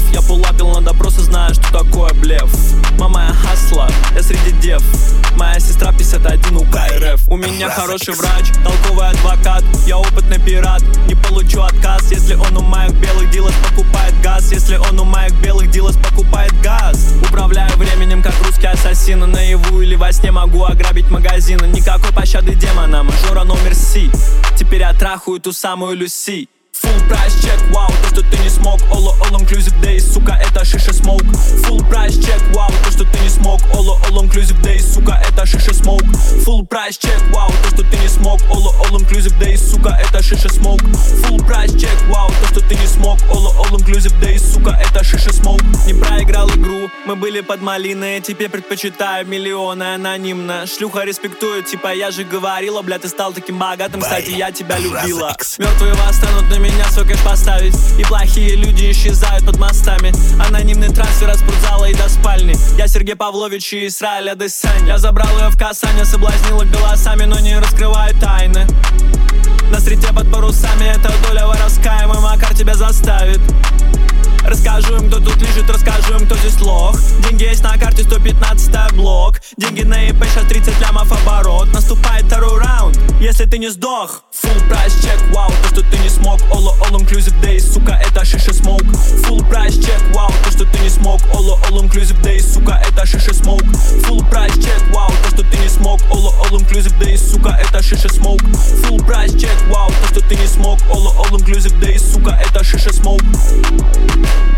Я пулапил на допросы, знаю, что такое блеф. Мама, я хасла, я среди дев. Моя сестра 51 у КРФ. У меня хороший врач, толковый адвокат. Я опытный пират, не получу отказ. Если он у моих белых дилов покупает газ. Если он у моих белых дилов покупает газ. Управляю временем, как русский ассасин. Наяву или во сне могу ограбить магазины. Никакой пощады демона, мажора номер Си. Теперь я трахаю ту самую Люси. Full прайс чек, вау, то, что ты не смог. All inclusive days, сука, это шиша смоук. Full прайс чек, вау, то, что ты не смог. All inclusive days, сука, это шиша смоук. Full прайс чек, вау, то, что ты не смог. All inclusive days, сука, это шиша смоук. Full прайс чек, вау, то, что ты не смог. All inclusive days, сука, это шиша смоук. Не проиграл игру, мы были под малиной. Теперь предпочитаю миллионы анонимно. Шлюха респектует, типа я же говорила. Бля, ты стал таким богатым, кстати, я тебя любила. Мертвые восстанут на меня свой кэш поставить. И плохие люди исчезают под мостами. Анонимный трансфер от спортзала и до спальни. Я Сергей Павлович и Исраэль Адесань. Я забрал ее в Касане, соблазнил их голосами, но не раскрываю тайны. На среде под парусами эта доля воровская. Мой Макар тебя заставит. Расскажу им, кто тут лежит, расскажу им, кто здесь лох. Деньги есть на карте, 115 блок. Деньги на ИП, сейчас 30 лямов оборот. Наступает второй раунд, если ты не сдох. Full прайс чек, вау, то, что ты не смог. All inclusive days, сука, это шиша смоук. Full прайс чек, вау, то, что ты не смог. All inclusive days, сука, это шиша смоук. Full прайс чек, вау, то, что ты не смог. All inclusive days, сука, это шиша смоук. Full прайс чек, вау, то, что ты не смог. All inclusive days, сука, это шиша смоук.